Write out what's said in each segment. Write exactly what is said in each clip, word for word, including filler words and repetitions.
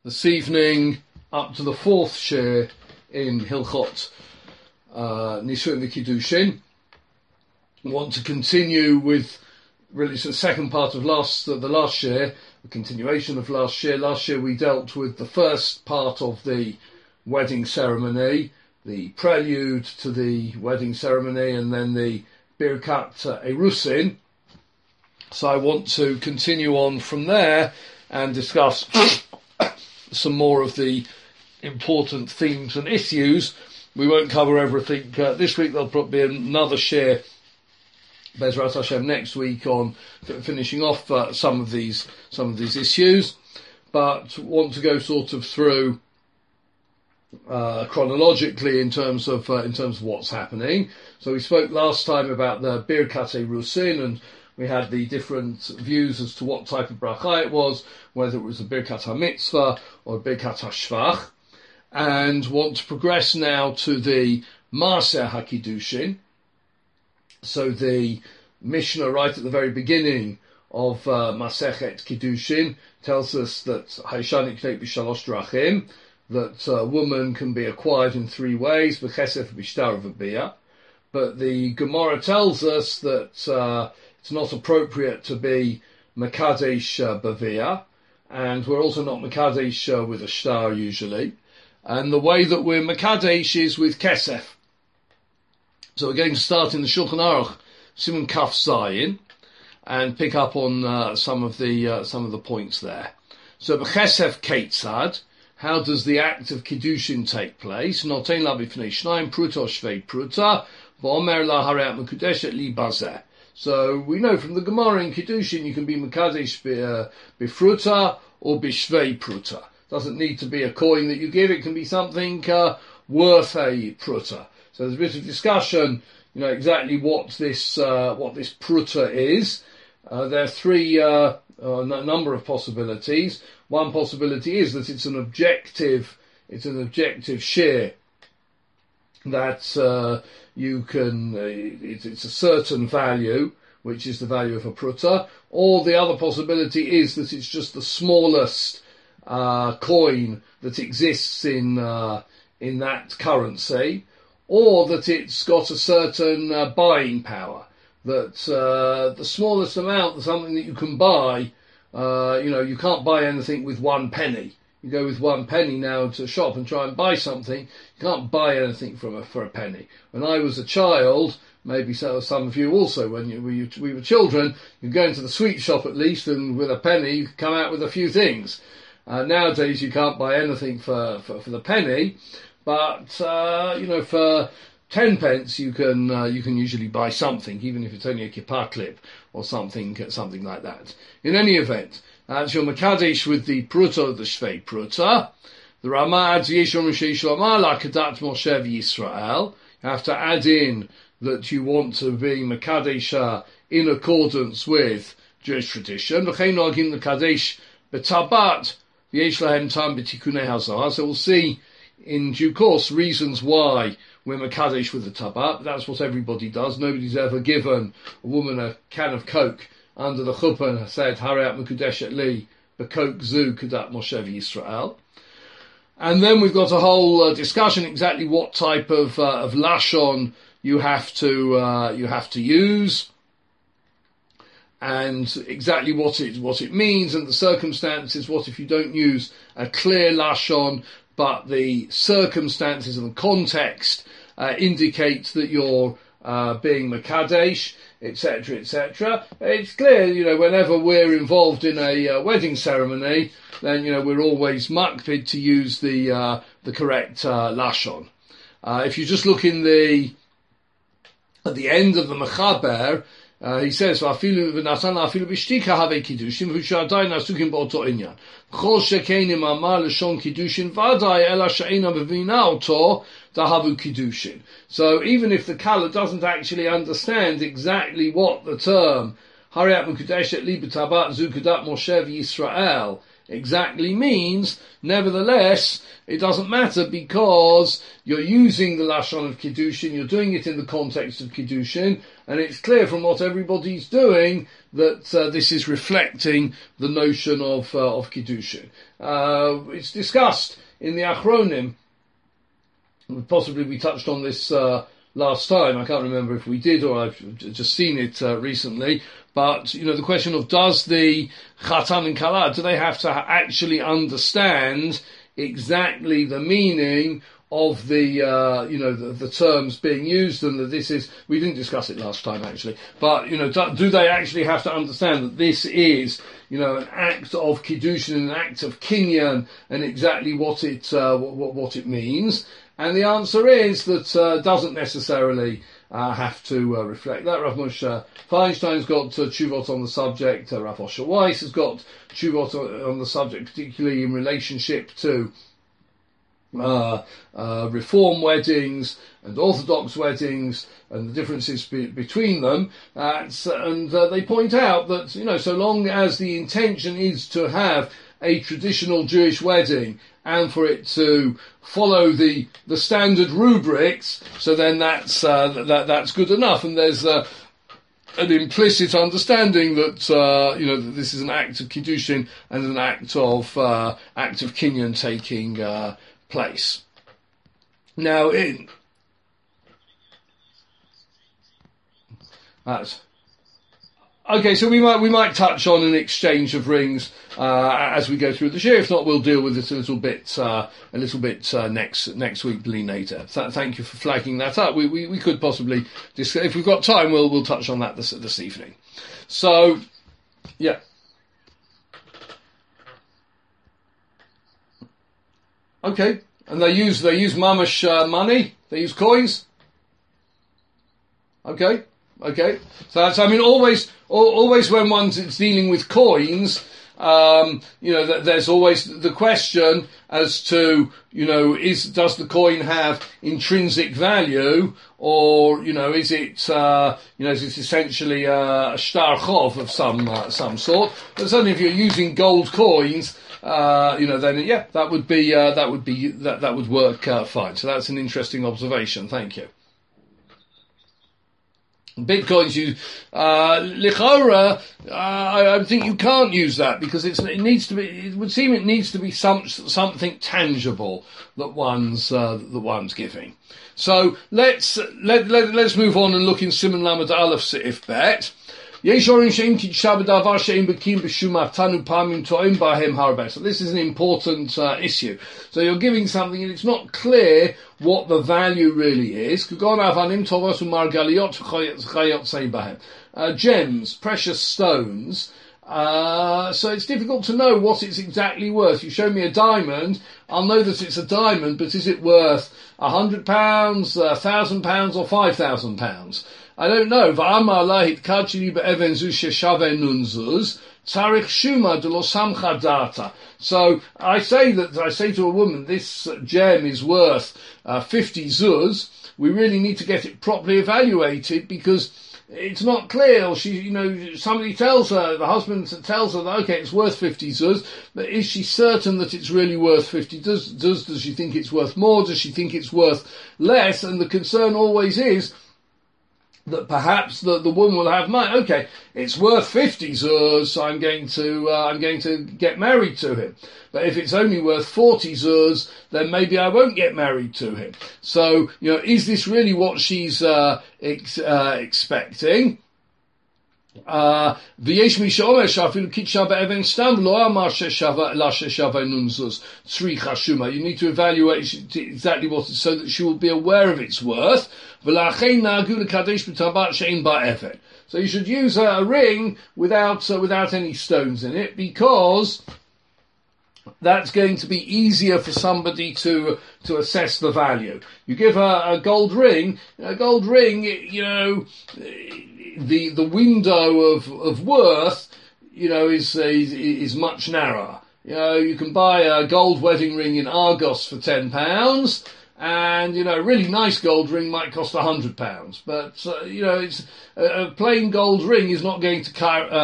this evening up to the fourth share in Hilchot uh, Nisuin V'Kiddushin. I want to continue with really the second part of last uh, the last share, the continuation of last year. Last year we dealt with the first part of the wedding ceremony, the prelude to the wedding ceremony, and then the Birkat uh, Erusin. So I want to continue on from there and discuss some more of the important themes and issues. We won't cover everything uh, this week. There'll probably be another share, Bezrat Hashem, next week on f- finishing off uh, some of these some of these issues. But want to go sort of through uh, chronologically in terms of uh, in terms of what's happening. So we spoke last time about the Birkat Erusin, and we had the different views as to what type of bracha it was, whether it was a Birkat HaMitzvah or a Birkat HaShvach, and want to progress now to the Maaseh HaKiddushin. So the Mishnah right at the very beginning of uh, Masechet Kiddushin tells us that Haishan Ikneit B'Shalosh Drachim, that a woman can be acquired in three ways, B'Chesef, B'Shtar, V'Biyah. But the Gemara tells us that uh, it's not appropriate to be Mekadesh uh, Bavia, and we're also not Mekadesh uh, with a star usually. And the way that we're Mekadesh is with Kesef. So we're going to start in the Shulchan Aruch, Simon Kaf Zayin, and pick up on uh, some of the uh, some of the points there. So B'Chesef Keitzad, how does the act of Kiddushin take place? Notein la b'fnei shnayim pruta shvei pruta, v'omer la hareat mekudeshet li bazeh. So we know from the Gemara in Kiddushin you can be Mekadesh B'Fruta or B'Shvei Pruta. Doesn't need to be a coin that you give, it can be something uh, worth a Pruta. So there's a bit of discussion, you know, exactly what this uh, what this Pruta is. Uh, there are three, uh, a number of possibilities. One possibility is that it's an objective, it's an objective share that uh, you can, uh, it, it's a certain value, which is the value of a pruta, or the other possibility is that it's just the smallest uh, coin that exists in uh, in that currency, or that it's got a certain uh, buying power, that uh, the smallest amount, something that you can buy, uh, you know, you can't buy anything with one penny. You go with one penny now to a shop and try and buy something, you can't buy anything from a, for a penny. When I was a child, maybe so, some of you also, when you, we, we were children, you'd go into the sweet shop at least, and with a penny you could come out with a few things. Uh, nowadays you can't buy anything for, for, for the penny, but, uh, you know, for ten pence you can uh, you can usually buy something, even if it's only a kippah clip or something, something like that. In any event, that's your Mekadesh with the Pruta, the Shvei Pruta. The Rama adds Yeshom Rishei Shlama la Kedat Moshe Yisrael. You have to add in that you want to be Mekadesh in accordance with Jewish tradition. V'chein noagim Mekadesh b'tabat v'yesh lahem tam b'tikunei hazah. So we'll see in due course reasons why we're Mekadesh with the tabat. That's what everybody does. Nobody's ever given a woman a can of Coke under the chuppah and said, Hareat Mekudeshet Li, B'Coke Zu Kedat Moshe Yisrael. And then we've got a whole uh, discussion exactly what type of uh, of lashon you have to uh, you have to use, and exactly what it what it means, and the circumstances. What if you don't use a clear lashon, but the circumstances and the context uh, indicate that you're uh, being Mekadesh, et cetera, et cetera. It's clear, you know, whenever we're involved in a uh, wedding ceremony, then, you know, we're always makpid to use the uh, the correct uh, lashon. Uh, if you just look in the at the end of the Mechaber, uh, he says, "V'afilu v'natan afilu b'shtika have kiddushin v'shadayin asukim b'oto inyan. Chol shekenim amar l'shon kiddushin v'adai ela she'ena b'vina oto dahavu kiddushin." So even if the kala doesn't actually understand exactly what the term Hareat Mekudeshet Li B'Tabat Zu Kedat Moshe Yisrael exactly means, nevertheless, it doesn't matter because you're using the Lashon of Kiddushin, you're doing it in the context of Kiddushin, and it's clear from what everybody's doing that uh, this is reflecting the notion of uh, of Kiddushin. Uh, it's discussed in the Achronim. Possibly we touched on this uh, last time. I can't remember if we did or I've just seen it uh, recently. But, you know, the question of does the Chatan and Kala, do they have to actually understand exactly the meaning of the, uh, you know, the, the terms being used, and that this is, we didn't discuss it last time actually, but, you know, do, do they actually have to understand that this is, you know, an act of Kiddushin, an act of Kinyan, and exactly what it, uh, what, what it means? And the answer is that uh, doesn't necessarily uh, have to uh, reflect that. Rav Moshe Feinstein's got uh, tshuvot on the subject. Uh, Rav Osher Weiss has got tshuvot on, on the subject, particularly in relationship to uh, uh, Reform weddings and Orthodox weddings and the differences be- between them. Uh, and uh, they point out that, you know, so long as the intention is to have a traditional Jewish wedding and for it to follow the the standard rubrics, so then that's uh, that that's good enough. And there's uh, an implicit understanding that uh, you know that this is an act of Kiddushin and an act of uh, act of Kinyan taking uh, place. Now, in that's. Okay, so we might we might touch on an exchange of rings uh, as we go through the year. If not, we'll deal with it a little bit uh, a little bit uh, next next week, later. Th- thank you for flagging that up. We we, we could possibly discuss, if we've got time, we'll we'll touch on that this this evening. So, yeah. Okay, and they use they use mamash uh, money. They use coins. Okay. Okay, so that's, I mean, always, always when one's dealing with coins, um, you know, there's always the question as to, you know, is, does the coin have intrinsic value, or, you know, is it, uh, you know, is it essentially a shtar chov of some, uh, some sort? But certainly if you're using gold coins, uh, you know, then, yeah, that would be, uh, that would be, that, that would work, uh, fine. So that's an interesting observation. Thank you. Bitcoins, you, uh, lichora, uh, I, I think you can't use that because it's, it needs to be, it would seem it needs to be some, something tangible that one's, uh, that one's giving. So let's, let, let, let's move on and look in Siman Lamed Aleph Seif Bet. So this is an important uh, issue. So you're giving something and it's not clear what the value really is. Uh, gems, precious stones. Uh, so it's difficult to know what it's exactly worth. You show me a diamond, I'll know that it's a diamond, but is it worth a hundred pounds, a thousand pounds, or five thousand pounds? I don't know. So I say that, I say to a woman, this gem is worth uh, fifty zuz. We really need to get it properly evaluated because it's not clear. Or she, you know, somebody tells her, the husband tells her that, okay, it's worth fifty zuz, but is she certain that it's really worth fifty? Does, does, does she think it's worth more? Does she think it's worth less? And the concern always is that perhaps the, the woman will have money. Okay, it's worth fifty zuz, so I'm going to, uh, I'm going to get married to him. But if it's only worth forty zuz, then maybe I won't get married to him. So, you know, is this really what she's, uh, ex- uh expecting? Uh, V'yesh mi she'omer she'afilu kitcha be'even stam lo amar she'shava la she'shava nun zuz tzricha shuma. You need to evaluate exactly what it's, so that she will be aware of its worth. V'lachein na'agu l'kadesh b'tabat she'in ba'even. So you should use a, a ring without uh, without any stones in it, because that's going to be easier for somebody to to assess the value. You give her a gold ring, a gold ring, you know, the the window of, of worth, you know, is, is is much narrower. You know, you can buy a gold wedding ring in Argos for ten pounds, and, you know, a really nice gold ring might cost a hundred pounds. But, uh, you know, it's a, a plain gold ring is not going to car- uh,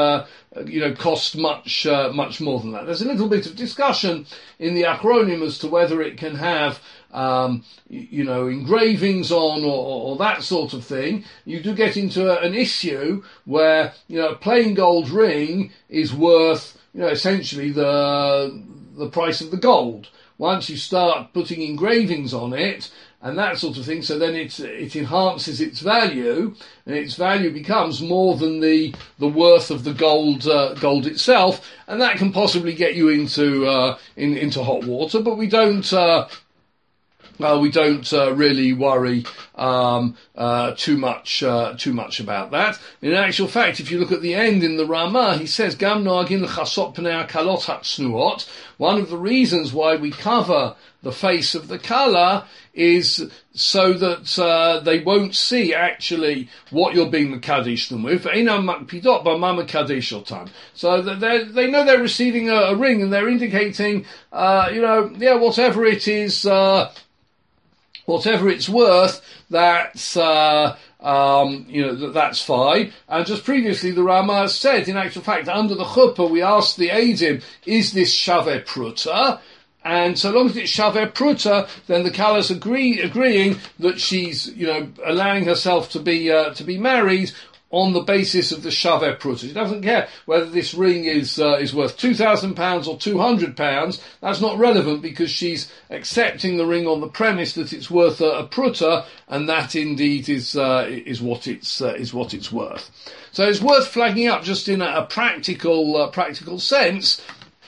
you know, cost much uh, much more than that. There's a little bit of discussion in the Achronim as to whether it can have, um, you know, engravings on or, or, or that sort of thing. You do get into a, an issue where, you know, a plain gold ring is worth, you know, essentially the the price of the gold. Once you start putting engravings on it and that sort of thing, so then it it enhances its value, and its value becomes more than the the worth of the gold uh, gold itself, and that can possibly get you into uh, in, into hot water. But we don't. Uh, Uh, we don't uh, really worry um, uh, too much uh, too much about that. In actual fact, if you look at the end in the Ramah, he says, "Gam noagin l'chasot pnei hakalot hatznuot." One of the reasons why we cover the face of the kala is so that uh, they won't see actually what you're being mekadesh them with. Einam makpidot b'ma mekadesh otam. So that they they know they're receiving a, a ring, and they're indicating, uh, you know, yeah, whatever it is. Uh, Whatever it's worth, that's uh, um, you know that, that's fine. And just previously, the Ramah said, in actual fact, under the chuppah, we asked the Eidim, "Is this shaveh pruta?" And so long as it's shaveh pruta, then the Kala's agree agreeing that she's, you know, allowing herself to be uh, to be married on the basis of the shaveh pruta. She doesn't care whether this ring is uh, is worth two thousand pounds or two hundred pounds. That's not relevant, because she's accepting the ring on the premise that it's worth a, a pruta, and that indeed is uh, is what it's uh, is what it's worth. So it's worth flagging up, just in a, a practical uh, practical sense,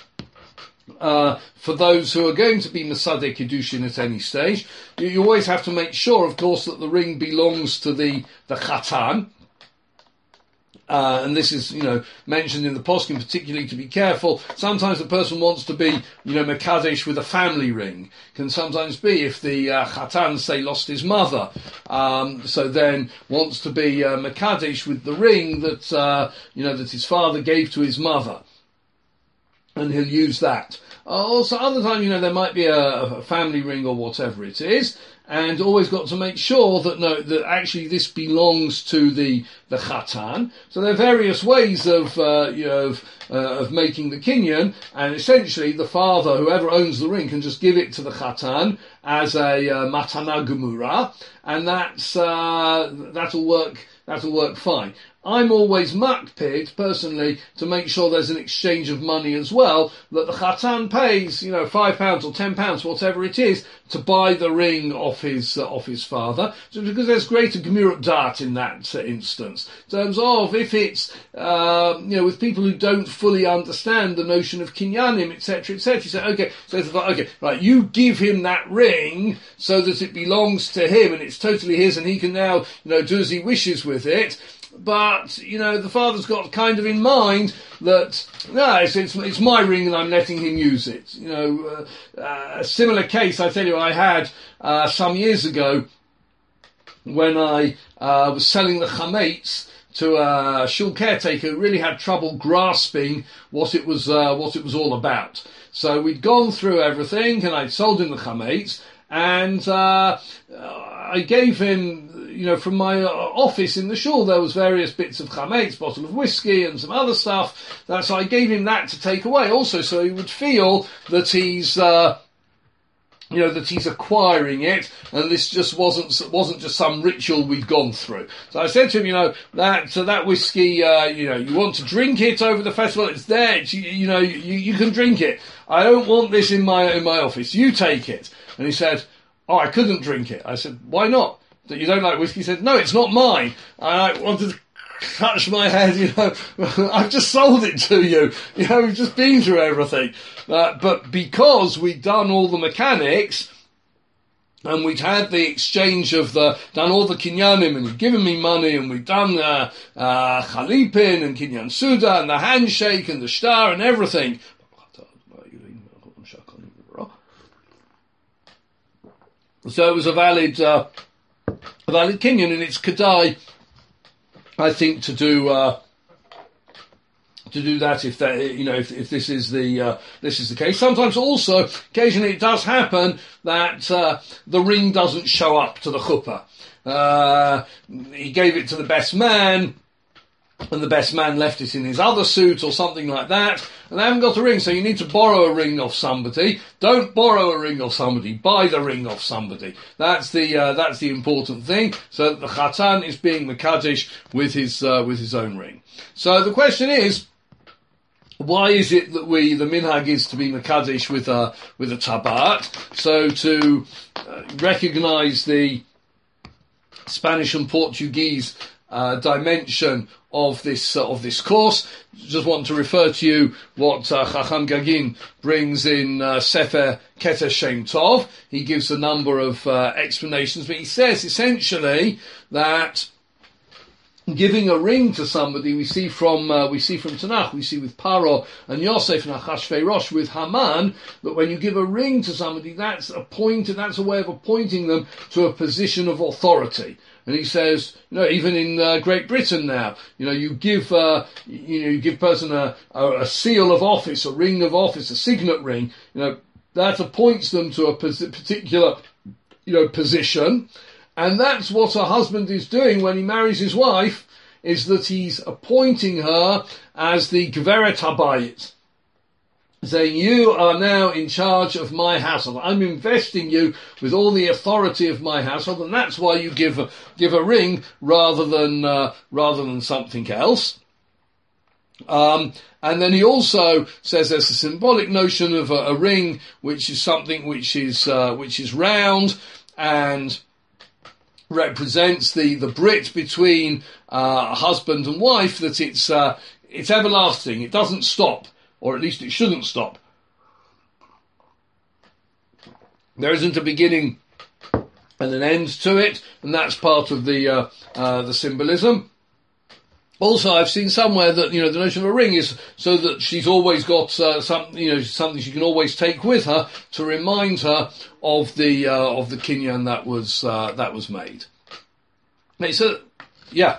Uh, for those who are going to be Mesadeh Kiddushin at any stage. You, you always have to make sure, of course, that the ring belongs to the the Chatan. Uh, and this is, you know, mentioned in the poskim, particularly to be careful. Sometimes a person wants to be, you know, Mekadesh with a family ring. Can sometimes be if the uh, Chatan, say, lost his mother. Um, so then wants to be uh, Mekadesh with the ring that, uh, you know, that his father gave to his mother. And he'll use that. Uh, also, other times, you know, there might be a, a family ring or whatever it is. And always got to make sure that no, that actually this belongs to the the Chatan. So there are various ways of uh, you know of, uh, of making the kinyan, and essentially the father, whoever owns the ring, can just give it to the Chatan as a uh, matana gemura, and that's uh, that'll work. That'll work fine. I'm always makpid, personally, to make sure there's an exchange of money as well, that the Chatan pays, you know, five pounds or ten pounds, whatever it is, to buy the ring off his uh, off his father, so because there's greater Gemurat Da'at in that uh, instance. In terms of, if it's, uh, you know, with people who don't fully understand the notion of kinyanim, et cetera, et cetera, you say, okay, so it's like, okay, right, you give him that ring so that it belongs to him and it's totally his, and he can now, you know, do as he wishes with it. But, you know, the father's got kind of in mind that, no, it's, it's, it's my ring and I'm letting him use it. You know, uh, uh, a similar case, I tell you, I had uh, some years ago when I uh, was selling the chametz to a shul caretaker who really had trouble grasping what it was, uh, what it was all about. So we'd gone through everything and I'd sold him the chametz, and uh, I gave him, you know, from my office in the shul, there was various bits of chametz, bottle of whiskey and some other stuff. That, so I gave him that to take away also, so he would feel that he's, uh, you know, that he's acquiring it, and this just wasn't wasn't just some ritual we'd gone through. So I said to him, you know, that so that whiskey, uh, you know, you want to drink it over the festival, it's there, it's, you, you know, you, you can drink it. I don't want this in my in my office. You take it. And he said, oh, I couldn't drink it. I said, why not? That you don't like whiskey? He said, no, it's not mine. And I wanted to touch my head, you know, I've just sold it to you. You know, we've just been through everything. Uh, but because we'd done all the mechanics, and we'd had the exchange of the, done all the kinyanim, and he'd given me money, and we'd done uh, uh, chalipin and kinyan suda, and the handshake, and the shtar, and everything. So it was a valid, uh, a valid kinyan, and it's kedai, I think, to do uh, to do that if that, you know, if, if this is the uh, this is the case. Sometimes also, occasionally, it does happen that uh, the ring doesn't show up to the chuppah. Uh, he gave it to the best man, and the best man left it in his other suit or something like that, and they haven't got a ring, so you need to borrow a ring off somebody. Don't borrow a ring off somebody, buy the ring off somebody. That's the uh, that's the important thing. So the Chatan is being Mekadesh with his uh, with his own ring. So the question is, why is it that we, the minhag is to be Mekadesh with a, with a tabat? So to uh, recognise the Spanish and Portuguese uh, dimension of this uh, of this course, just want to refer to you what uh, Chacham Gagin brings in uh, Sefer Keter Shem Tov. He gives a number of uh, explanations, but he says essentially that giving a ring to somebody, we see from uh, we see from Tanakh, we see with Paro and Yosef and Achashverosh with Haman, that when you give a ring to somebody, that's a point, that's a way of appointing them to a position of authority. And he says, you know, even in uh, Great Britain now, you know, you give, uh, you know, you give a person a, a, a seal of office, a ring of office, a signet ring, you know, that appoints them to a particular, you know, position. And that's what a husband is doing when he marries his wife, is that he's appointing her as the Geveret Habayit, saying, you are now in charge of my household. I'm investing you with all the authority of my household, and that's why you give a, give a ring rather than uh, rather than something else. Um, and then he also says there's a symbolic notion of a, a ring, which is something which is uh, which is round and represents the, the brit between uh, husband and wife, that it's uh, it's everlasting. It doesn't stop, or at least it shouldn't stop. There isn't a beginning and an end to it, and that's part of the uh, uh, the symbolism. Also, I've seen somewhere that, you know, the notion of a ring is so that she's always got uh, some, you know, something she can always take with her to remind her of the uh, of the kinyan that was uh, that was made. It's a, yeah.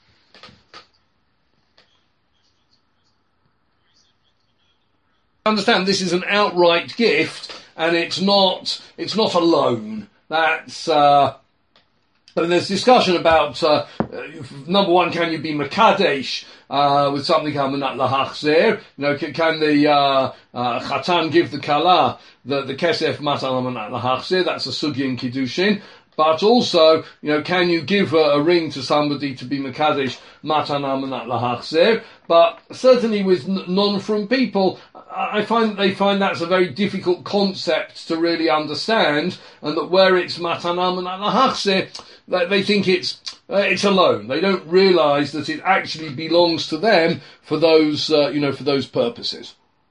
Understand, this is an outright gift, and it's not it's not a loan. That's. Uh, And there's discussion about, uh, number one, can you be Mekadesh uh, with something called Menat Lahachzer? You know, can, can the uh, uh, Chatan give the Kala the, the Kesef Matan Menat Lahachzer? That's a Sugya in Kiddushin. But also, you know, can you give a, a ring to somebody to be Mekadesh Matana Menat Lahachzer? But certainly with n- non-from people, I find that they find that's a very difficult concept to really understand, and that where it's Matana Menat Lahachzer, that they think it's uh, it's a loan. They don't realise that it actually belongs to them for those uh, you know for those purposes.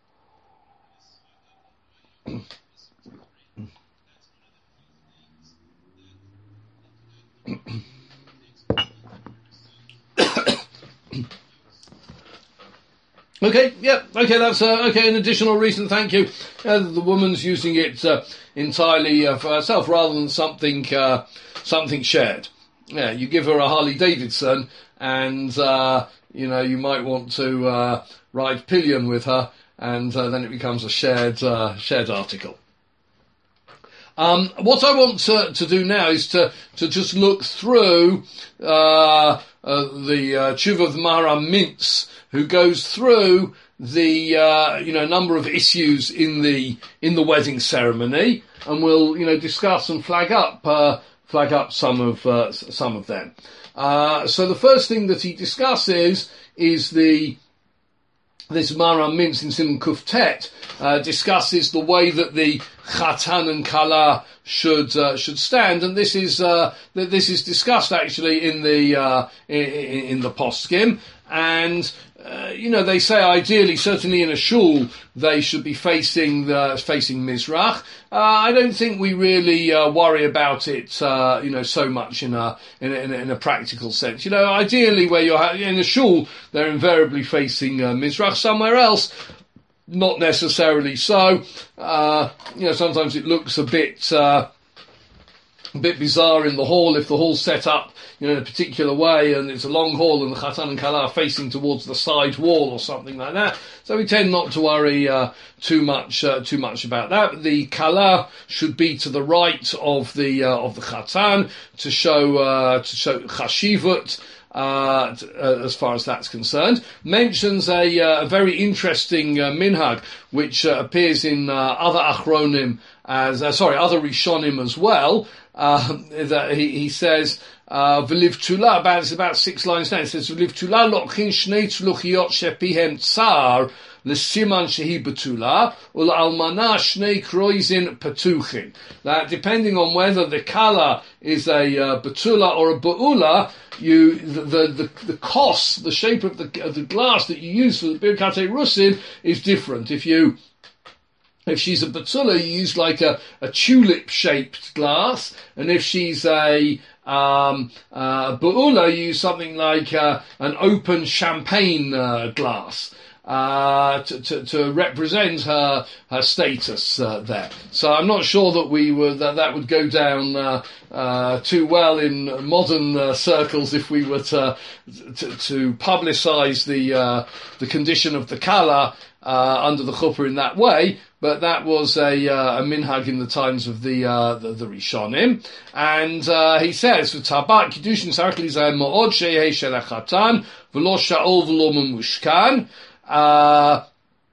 Okay, yeah, okay, that's uh, okay. An additional reason, thank you. Uh, the woman's using it uh, entirely uh, for herself rather than something uh, something shared. Yeah, you give her a Harley Davidson, and uh, you know you might want to uh, ride pillion with her, and uh, then it becomes a shared uh, shared article. Um, what I want to, to do now is to, to just look through uh, uh, the uh, Tshuva of Maharam Mintz, who goes through the uh, you know number of issues in the in the wedding ceremony, and we'll you know discuss and flag up uh, flag up some of uh, some of them. Uh, so the first thing that he discusses is the this Maharam Mintz in Simon Kuftet uh, discusses the way that the Chatan and Kala should uh, should stand, and this is uh, this is discussed actually in the uh, in, in the poskim, and uh, you know they say ideally, certainly in a shul, they should be facing the facing Mizrach. Uh, I don't think we really uh, worry about it, uh, you know, so much in a, in a in a in a practical sense. You know, ideally, where you're in a shul, they're invariably facing uh, Mizrach. Somewhere else, not necessarily so. Uh, you know, sometimes it looks a bit uh, a bit bizarre in the hall if the hall's set up, you know, in a particular way, and it's a long hall, and the Chatan and Kala are facing towards the side wall or something like that. So we tend not to worry uh, too much uh, too much about that. The Kala should be to the right of the uh, of the Chatan to show uh, to show chashivut. uh, t- uh, as far as that's concerned. Mentions a, uh, a very interesting uh, minhag, which uh, appears in uh, other achronim, as uh, sorry, other rishonim as well. Uh, that he, he says, uh, V'liv tula, about, it's about six lines down, it says, V'liv tula lo'chin shnei tzluchiyot shepihem tsar, l'siman shehi betula, ul'almana shnei kroizin petuchin. That depending on whether the kala is a uh, betula or a be'ula, you, the, the, the, the cost, the shape of the, of the glass that you use for the Birkat Rusin is different. If you, If she's a betula, you use like a, a tulip-shaped glass, and if she's a um, uh, be'ula, you use something like uh, an open champagne uh, glass uh, to, to, to represent her her status uh, there. So I'm not sure that we would that that would go down uh, uh, too well in modern uh, circles if we were to to, to publicise the uh, the condition of the kala uh, under the chuppah in that way. But that was a, uh, a minhag in the times of the, uh, the, the Rishonim. And, uh, he says, V'tabat kiddushin tzarich lizayin ma'od she'yeh shel hachatan, v'lo sha'ol v'lo memushkan. Uh,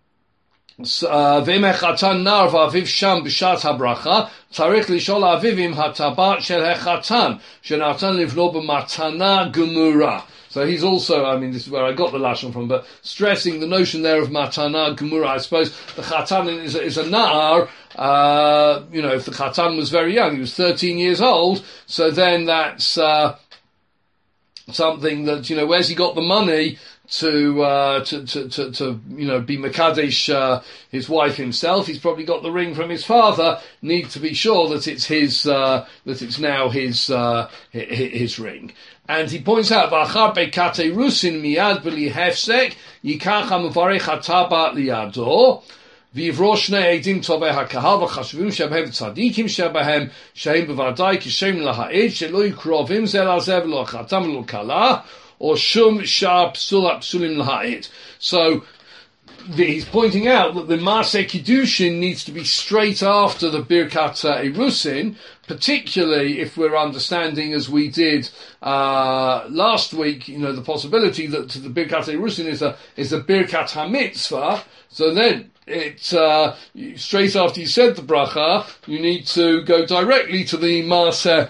V'im hachatan nar v'aviv sham b'shat habracha, tzarich lishol aviv im hatabat shel hachatan, shenatan livno b'matana gemura. So he's also, I mean, this is where I got the lashon from, but stressing the notion there of matana gemura. I suppose the chatan is a, is a na'ar. Uh, you know, if the chatan was very young, he was thirteen years old. So then that's uh, something that, you know, where's he got the money to uh, to, to to to you know be mekadesh uh, his wife himself? He's probably got the ring from his father. Need to be sure that it's his uh, that it's now his uh, his, his ring. And he points out, "V'achar bekate rusin miyad b'li hefsek yikach ha'mevarech hatabat liyado v'yivro shnei edim tovei hakahal v'chashuvim shebehem tzadikim shebehem shehem b'vadai kishem laha'ed shelo yikrovim zel hazeh v'lo chatam v'lo kala or shum shah psula psulim laha'ed." So he's pointing out that the Maaseh Kiddushin needs to be straight after the Birkat Erusin, particularly if we're understanding, as we did uh, last week, you know, the possibility that the Birkat Erusin is a is a Birkat HaMitzvah. So then, it uh, straight after you said the bracha, you need to go directly to the Maaseh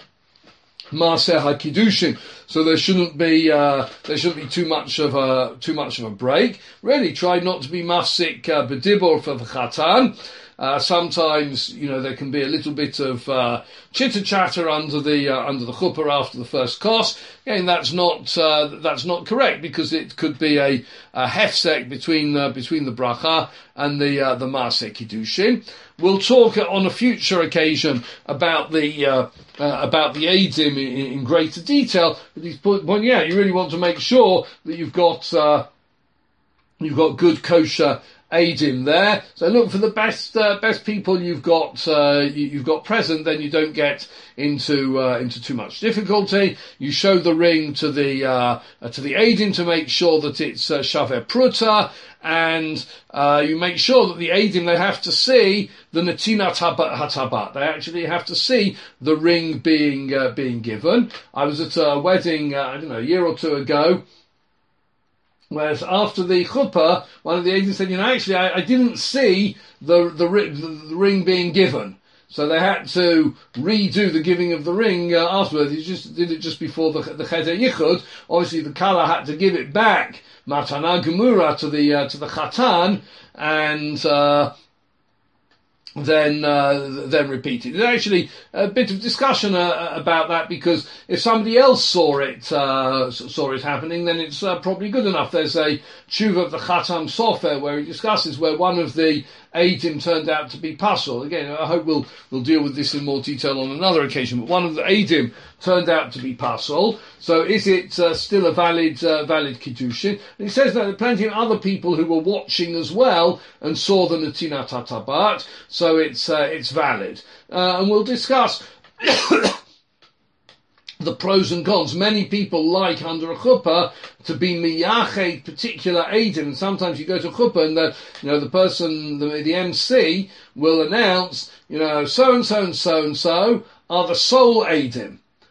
Maaseh HaKiddushin. So there shouldn't be uh, there shouldn't be too much of a too much of a break. Really, try not to be mafsik uh, bedibor for the chatan. Uh, sometimes, you know, there can be a little bit of uh, chitter chatter under the uh, under the chuppah after the first kos. Again, that's not uh, that's not correct, because it could be a, a hefsek between uh, between the bracha and the uh, the maaseh kiddushin. We'll talk on a future occasion about the uh, uh, about the eidim in, in greater detail. But he's pointing out, you really want to make sure that you've got uh, you've got good kosher eidim there. So look for the best uh, best people you've got uh, you, you've got present. Then you don't get into uh, into too much difficulty. You show the ring to the uh, uh, to the eidim to make sure that it's uh, shaver pruta, and uh, you make sure that the eidim, they have to see the netinat hatabat. They actually have to see the ring being uh, being given. I was at a wedding uh, I don't know a year or two ago. Whereas after the chuppah, one of the agents said, you know, actually, I, I didn't see the, the, the, the ring being given. So they had to redo the giving of the ring uh, afterwards. He just did it just before the, the cheder yichud. Obviously, the kala had to give it back, matana gemura, to the, uh, to the chatan, and, uh, then uh, then repeated. There's actually a bit of discussion uh, about that, because if somebody else saw it uh, saw it happening, then it's uh, probably good enough. There's a tshuva of the Chatam Sofer where he discusses where one of the eidim turned out to be pasul. Again, I hope we'll we'll deal with this in more detail on another occasion. But one of the eidim turned out to be pasul. So is it uh, still a valid uh, valid kiddushin? And he says that there are plenty of other people who were watching as well and saw the netinat hatabat. So it's uh, it's valid, uh, and we'll discuss the pros and cons. Many people like under a chuppah to be miyached particular eidim, and sometimes you go to a chuppah and the you know the person the, the M C will announce, you know, so and so and so and so are the sole eidim.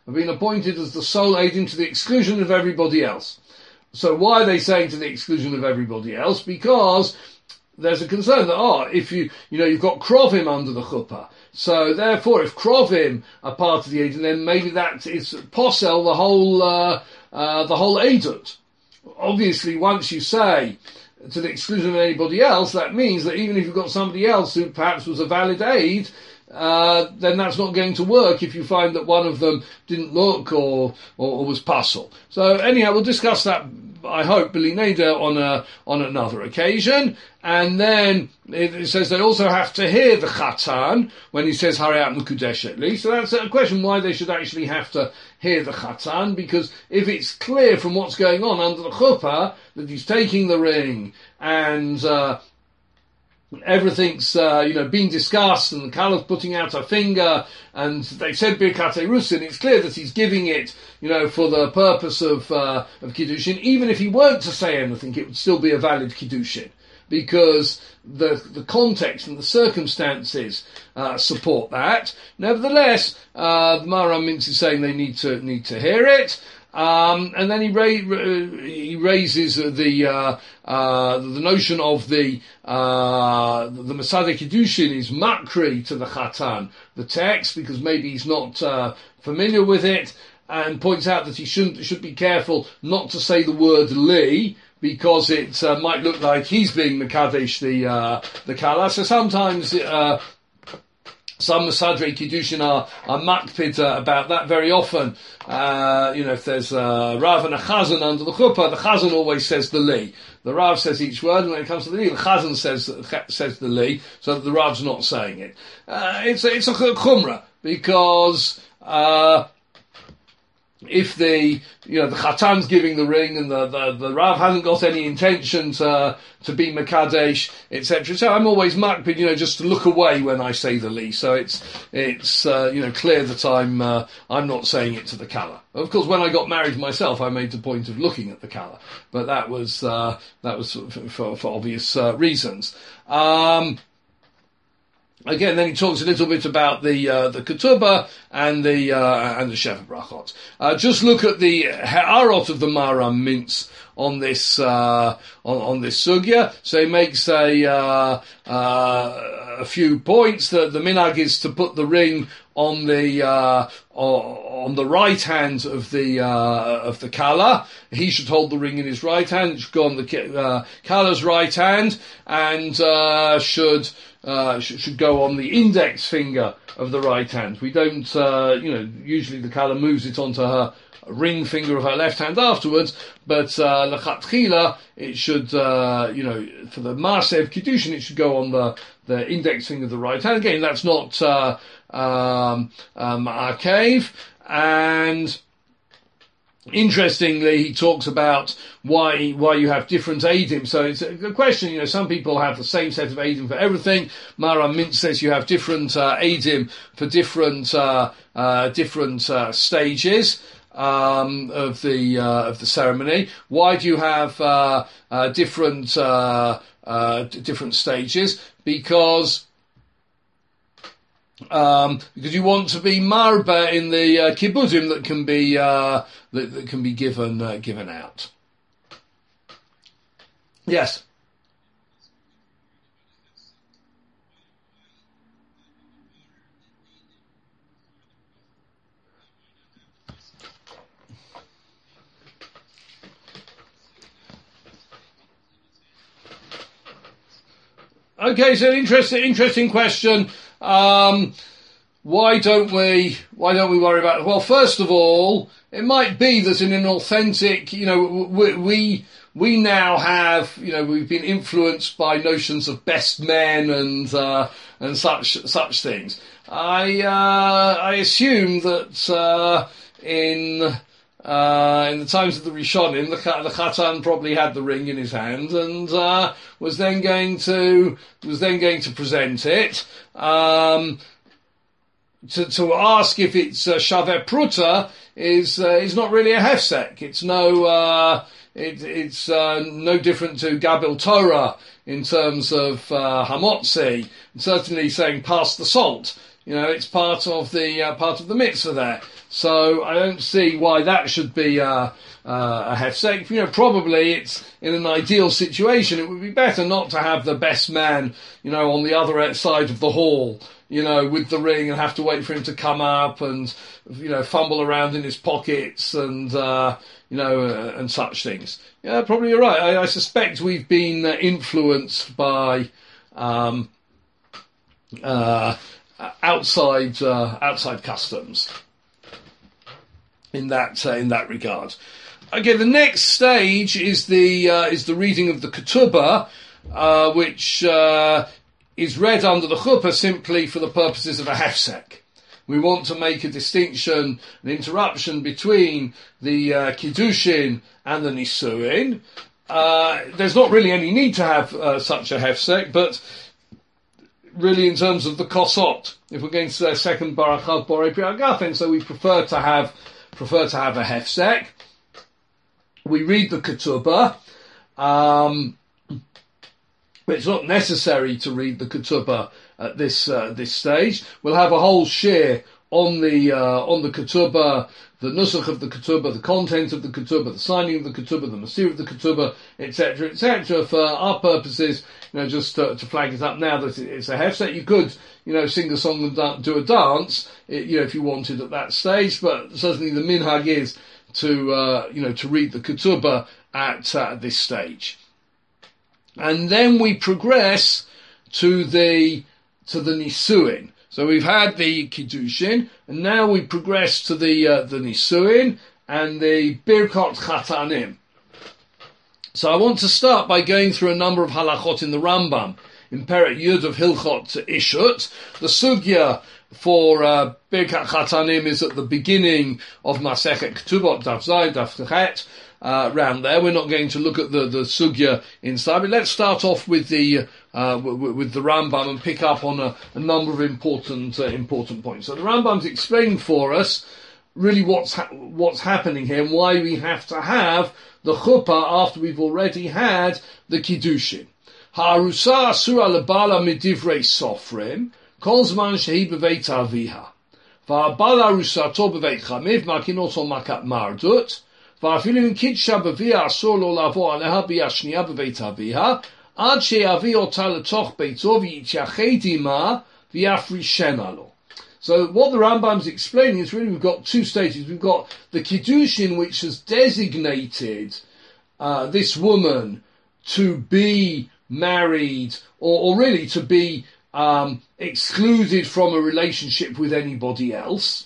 have been appointed as the sole Eidim to the exclusion of everybody else. So why are they saying to the exclusion of everybody else? Because there's a concern that, oh, if you, you know, you've got Krovim under the chuppah. So therefore, if Krovim are part of the Eidim, then maybe that is posel the whole, uh, uh, the whole Eidut. Obviously, once you say to the exclusion of anybody else, that means that even if you've got somebody else who perhaps was a valid aid, uh, then that's not going to work if you find that one of them didn't look or, or, or was puzzle. So anyhow, we'll discuss that, I hope, B'li Neder on a, on another occasion. And then it says they also have to hear the Chatan when he says Harayat Mekudeshet. So that's a question why they should actually have to hear the Chatan, because if it's clear from what's going on under the chuppah that he's taking the ring and uh, everything's uh, you know being discussed and the Kalah's putting out a finger and they've said Birkat Erusin, it's clear that he's giving it you know for the purpose of uh, of Kiddushin. Even if he weren't to say anything, it would still be a valid Kiddushin, because the the context and the circumstances uh, support that. Nevertheless, uh, the Maharam Mintz is saying they need to need to hear it, um, and then he ra- he raises the uh, uh, the notion of the uh, the Masadeh Kiddushin is makri to the Chatan, the text, because maybe he's not uh, familiar with it, and points out that he shouldn't should be careful not to say the word li, because it uh, might look like he's being Mekadesh the uh, the Kala. So sometimes uh, some Masadrei Kiddushin are, are makpid uh, about that very often. Uh, you know, if there's a Rav and a Chazan under the chuppah, the Chazan always says the li. The Rav says each word, and when it comes to the li, the Chazan says says the li, so that the Rav's not saying it. Uh, it's, a, it's a chumrah, because Uh, if the, you know, the Chatan's giving the ring and the, the, the Rav hasn't got any intention to, to be Mekadesh, et cetera. So I'm always makpid, you know, just to look away when I say the li. So it's, it's, uh, you know, clear that I'm, uh, I'm not saying it to the Kala. Of course, when I got married myself, I made the point of looking at the Kala. But that was, uh, that was for, for, for obvious, uh, reasons. Um, Again, then he talks a little bit about the uh, the ketubah and the uh, and the sheva brachot. Uh, just look at the ha'arot of the Maharam Mintz on this uh, on, on this sugya. So he makes a uh, uh, a few points. That the minhag is to put the ring on the uh, on the right hand of the uh, of the kala. He should hold the ring in his right hand. It should go on the uh, kala's right hand, and uh, should. Uh, should, should go on the index finger of the right hand. We don't, uh, you know, usually the Kala moves it onto her ring finger of her left hand afterwards, but uh, lechatchila, it should, uh, you know, for the Maaseh of Kiddushin, it should go on the, the index finger of the right hand. Again, that's not uh, um, um, arcave, and interestingly, he talks about why why you have different eidim. So it's a question, you know, some people have the same set of eidim for everything. Maharam Mintz says you have different uh, eidim for different uh, uh, different uh, stages um, of the uh, of the ceremony. Why do you have uh, uh, different uh, uh, different stages? Because Um, because you want to be marba in the uh, kibbudim that can be uh, that, that can be given uh, given out. Yes. Okay, so interesting, interesting question. Um, why don't we, why don't we worry about it? Well, first of all, it might be that in an authentic, you know, we, we, we now have, you know, we've been influenced by notions of best men and, uh, and such, such things. I, uh, I assume that, uh, in, Uh, in the times of the Rishonim, the, the Chatan probably had the ring in his hand and uh, was then going to was then going to present it. Um, to to ask if it's uh, Shaveh Pruta is uh, is not really a hefsek. It's no uh, it, it's uh, no different to Gabil Torah in terms of uh, Hamotzi. Certainly saying pass the salt You know, it's part of the uh, part of the mitzvah there. So I don't see why that should be uh, uh, a hefsek. You know, probably it's in an ideal situation. It would be better not to have the best man, you know, on the other side of the hall, you know, with the ring and have to wait for him to come up and, you know, fumble around in his pockets and, uh, you know, uh, and such things. Yeah, probably you're right. I, I suspect we've been uh, influenced by um, uh, outside uh, outside customs in that uh, in that regard. Okay, the next stage is the uh, is the reading of the ketubah, uh, which uh, is read under the chuppah simply for the purposes of a hefsek. We want to make a distinction, an interruption between the uh, kiddushin and the nisuin. Uh, there's not really any need to have uh, such a hefsek, but really in terms of the kosot, if we're going to say second barachot borei pri hagafen, so we prefer to have prefer to have a hefsek. We read the ketubah. Um, but it's not necessary to read the ketubah at this uh, this stage. We'll have a whole share on the uh, on the ketubah, the nusach of the ketubah, the content of the ketubah, the signing of the ketubah, the masir of the ketubah, et cetera, et cetera. For our purposes, you know, just to, to flag it up now that it's a hefsek. You could, you know, sing a song and da- do a dance, you know, if you wanted at that stage. But certainly the minhag is to uh, you know to read the ketubah at uh, this stage, and then we progress to the to the nisuin. So we've had the kiddushin, and now we progress to the uh, the nisuin and the birkot chatanim. So I want to start by going through a number of halachot in the Rambam in Perek Yud of Hilchot Ishut. The sugya for uh, birkat chatanim is at the beginning of Masechet Ketubot, Daf Zayin, Daf Chet. Uh, round there, we're not going to look at the, the sugya inside, but let's start off with the uh, w- with the Rambam and pick up on a, a number of important uh, important points. So the Rambam's explained for us really what's ha- what's happening here and why we have to have the chuppah after we've already had the kiddushin. Ha'arusa asura lebala midivrei sofrim kol zman shehi beveit aviha va'abala arusato beveit chamiv makinoto makat mardut. ואפילו אם קידשה בביה אסור לו לעבור עליה ביד שנייה בבית אביה, עד שיביא אותה לתוך ביתו ויתייחד עמה ויפרישנה לו. So what the Rambam's explaining is really we've got two stages. We've got the kiddushin, which has designated uh, this woman to be married, or, or really to be um, excluded from a relationship with anybody else,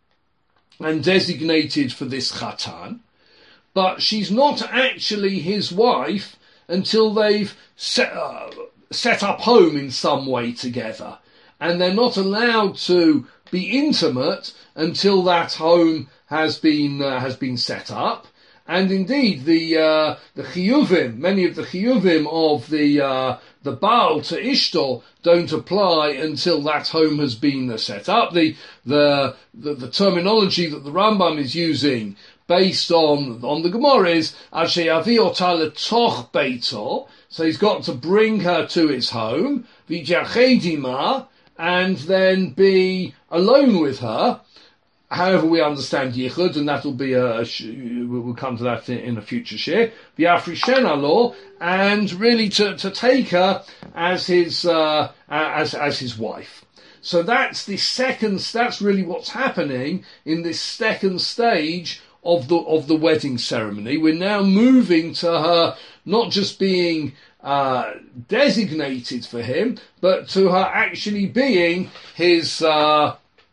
and designated for this chatan. But she's not actually his wife until they've set, uh, set up home in some way together. And they're not allowed to be intimate until that home has been uh, has been set up. And indeed, the uh, the chiyuvim, many of the chiyuvim of the uh, the Baal to Ishto don't apply until that home has been uh, set up. The, the the the terminology that the Rambam is using, based on on the Gemara, is Asher yavi ota letoch beito. So he's got to bring her to his home, v'yached ima, and then be alone with her. However, we understand yichud, and that'll be a, a we'll come to that in, in a future share. V'yafrishena lo, and really to, to take her as his uh, as as his wife. So that's the second. That's really what's happening in this second stage of the of the wedding ceremony. We're now moving to her not just being uh, designated for him, but to her actually being his uh,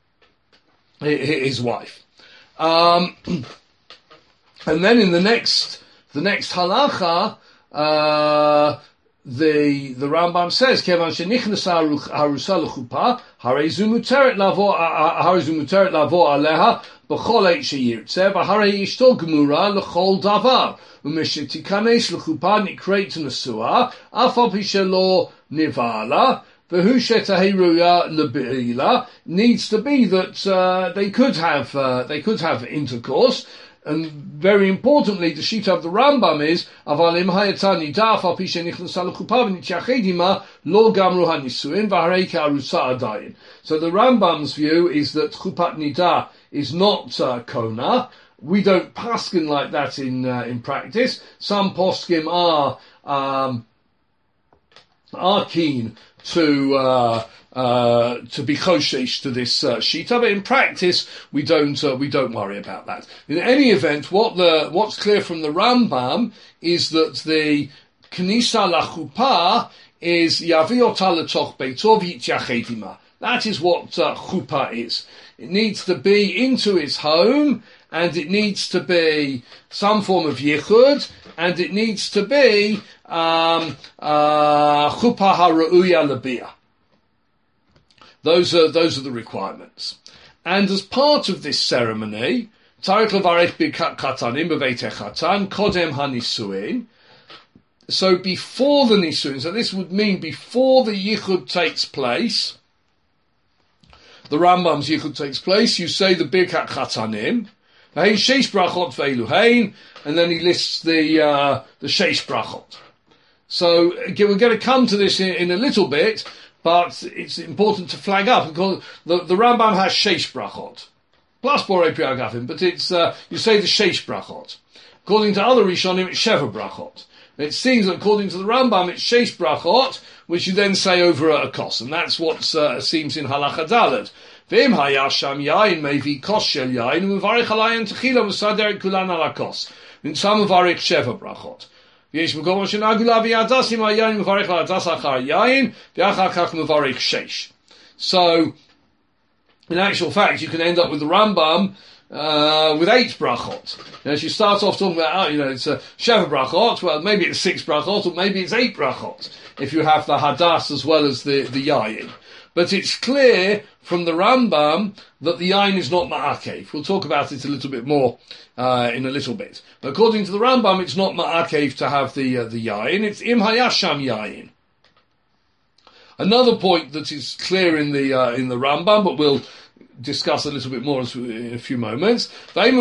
his wife. Um, and then in the next the next halacha, uh, the the Rambam says, "Kevan shenichnasa harusa lechupa, harei zu muteret lavo harei zu muteret lavo aleha b'chol eit sheyirtzeh, v'harei ishto gemura lechol davar, u'meshetikanes lechupa nikreit nesua, af al pi shelo nivala, v'hu shetahiruya lebeila." Needs to be that uh, they could have uh, they could have intercourse. And very importantly, the sheet of the Rambam is Avalim Hayatani Daf Al Pishen Chupa Lo Gamru Hanisuin Vahareka Arusa Adayin. So the Rambam's view is that Chupat Nida is not uh, Kona. We don't paskin like that in uh, in practice. Some poskim are um, are keen to uh, uh, to be choshesh to this uh, shita, but in practice we don't uh, we don't worry about that. In any event, what the what's clear from the Rambam is that the knisa lachupa is yavi ota letoch beito v'yityached ima. That is what uh, chupa is. It needs to be into his home, and it needs to be some form of yichud, and it needs to be um, uh, chupa hara'uya labiyah. Those are those are the requirements. And as part of this ceremony, tarich levarech birkat chatanim b'veit chatan kodem hanisuin. So before the nisuin, so this would mean before the yichud takes place, the Rambam's yichud takes place, you say the birkat chatanim, v'hein sheish brachot ve'eluhein, and then he lists the uh, the sheish brachot. So again, we're going to come to this in, in a little bit, but it's important to flag up because the, the Rambam has sheish brachot plus borei pri agafim, but it's uh, you say the sheish brachot. According to other Rishonim, it's sheva brachot. It seems that according to the Rambam, it's sheish brachot, which you then say over a kos, and that's what uh, seems in halacha daled. V'im hayasham yain mevi kos shel yain u'mevarich alayin techila v'sader kulan ala kos. In some mevarich sheva brachot. V'yesh mekom shenagul avi adas im hayain mevarich ala adas achar yain v'achar kach mevarich sheish. So, in actual fact, you can end up with the Rambam Uh, with eight brachot. Now, as you start off talking about, oh, you know, it's a sheva brachot, well, maybe it's six brachot, or maybe it's eight brachot, if you have the hadas as well as the, the yayin. But it's clear from the Rambam that the yayin is not ma'akev. We'll talk about it a little bit more, uh, in a little bit. But according to the Rambam, it's not ma'akev to have the, uh, the yayin, it's im hayasham yayin. Another point that is clear in the, uh, in the Rambam, but we'll discuss a little bit more in a few moments. So you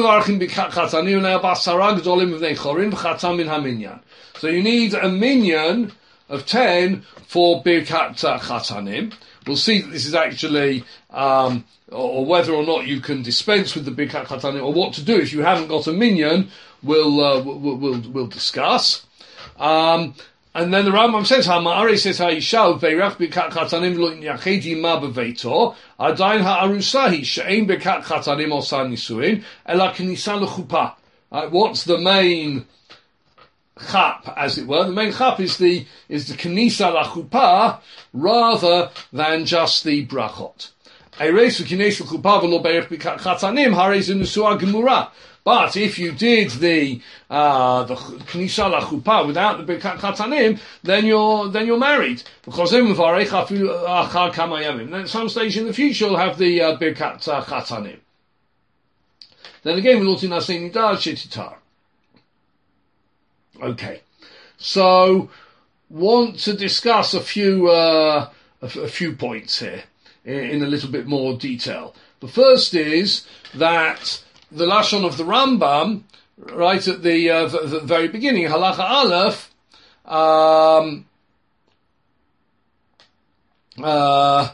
need a minyan of ten for birkat chatanim. We'll see that this is actually, um, or whether or not you can dispense with the birkat chatanim, or what to do if you haven't got a minyan. We'll uh, we'll, we'll we'll discuss. Um, And then the Rambam says, "Ha'ma'arei says ha'isha beirach birkat chatanim lo yachedi ma beveito adayin ha'arusahi she'ein birkat chatanim osa nisuin ela knisa lechupa." What's the main chap, as it were? The main chap is the is the knisa lechupa rather than just the brachot. Ereis v'knisa lechupa v'lo beirach birkat chatanim harei ze nusua gemura. But if you did the uh, the knisa lachupa without the birkat chatanim, then you're then you're married because then at some stage in the future you'll have the uh, birkat chatanim. Then again, we're looking at saying nidar shetitar. Okay, so want to discuss a few uh, a, a few points here in, in a little bit more detail. The first is that the lashon of the Rambam, right at the, uh, the, the very beginning, halacha aleph, um, uh,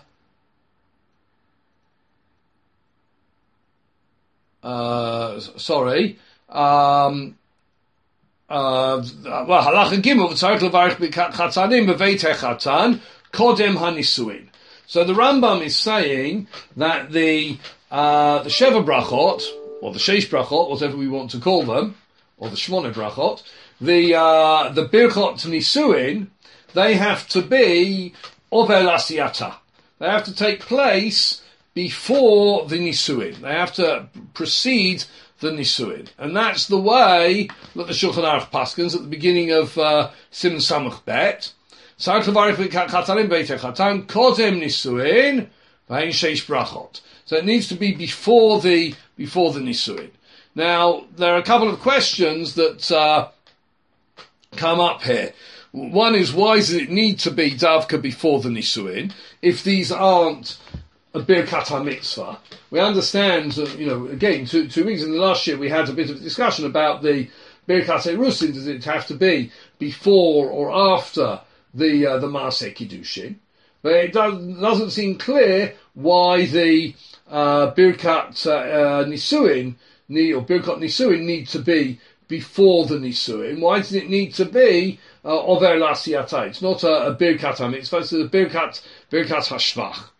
uh, sorry, um, uh, well, halacha gimel v'tzarich levarich birkat chatanim b'veit hechatan kodem hanisuin. So the Rambam is saying that the uh, the sheva brachot, or the sheish brachot, whatever we want to call them, or the shmona brachot, the uh, the birchot nisuin, they have to be ovel asiyata. They have to take place before the nisuin. They have to precede the nisuin, and that's the way that the Shulchan Aruch paskins at the beginning of uh, Siman Samach Bet. So it needs to be before the before the nisuin. Now there are a couple of questions that uh, come up here. One is, why does it need to be davka before the nisuin if these aren't a Birkat HaMitzvah. We understand, uh, you know, again, two, two weeks in the last year we had a bit of a discussion about the Birkat Erusin. Does it have to be before or after the uh, the Maaseh Kiddushin? But it does, doesn't seem clear why the uh, Birkat uh, uh, Nisuin need, or Birkat Nisuin need to be before the Nisuin. Why does it need to be uh, Over L'Asiyata? It's not a, a Birkat HaMitzvah, it's a Birkat, Birkat HaShvach.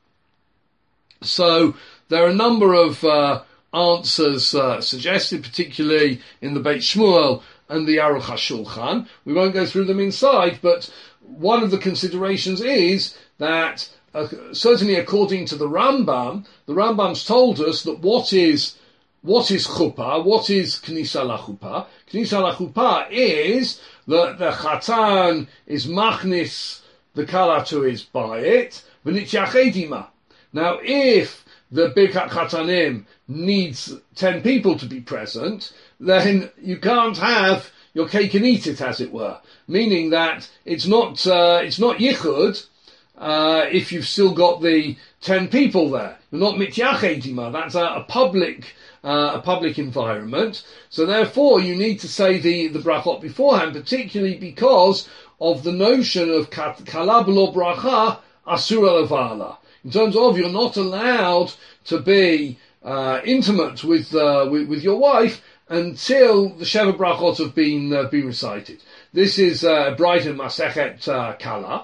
So there are a number of uh, answers uh, suggested, particularly in the Beit Shmuel and the Aruch HaShulchan. We won't go through them inside, but one of the considerations is that, uh, certainly according to the Rambam, the Rambam's told us that what is what is chuppah, what is knisa lachuppah? Knisa lachuppah is that the chatan is machnis the kala to his bayit, v'nitchachedima. Now, if the Birkat Chatanim needs ten people to be present, then you can't have your cake and eat it, as it were. Meaning that it's not uh, it's not yichud uh, if you've still got the ten people there. You're not mityachedima. That's a, a public uh, a public environment. So therefore, you need to say the the brachot beforehand, particularly because of the notion of kala b'lo bracha asura levala. In terms of you're not allowed to be uh, intimate with, uh, with with your wife until the Sheva Brachot have been uh, been recited. This is uh, Brighton Masechet uh, Kala,